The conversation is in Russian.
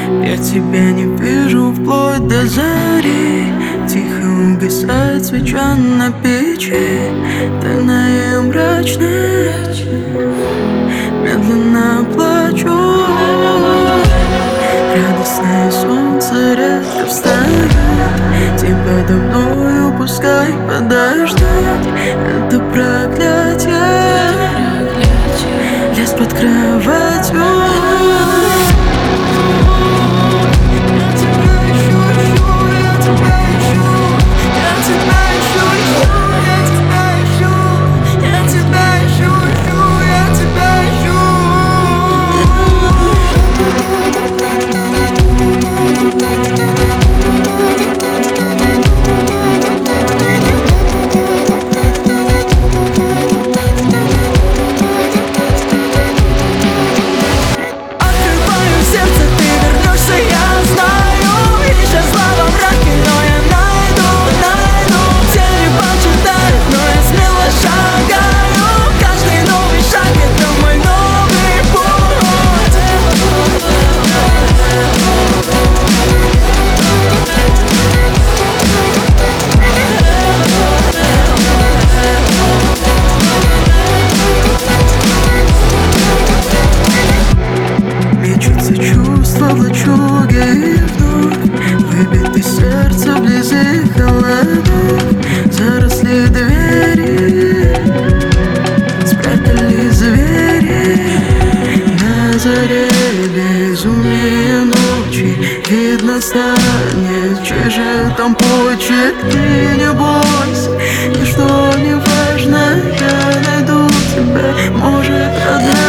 Я тебя не вижу вплоть до зари. Тихо угасает свеча на печи. Тайная и мрачная, медленно плачу. Радостное солнце редко встает. Тебя давно пускай подождет. Это проклятие, лес под кроватью. Чувства в лачуге и вновь выбито сердце вблизи холодов. Заросли двери, спрятали звери. На заре безумия ночи видно станет, чей же там почерк. Ты не бойся, ничто не важно, я найду тебя, может, одна.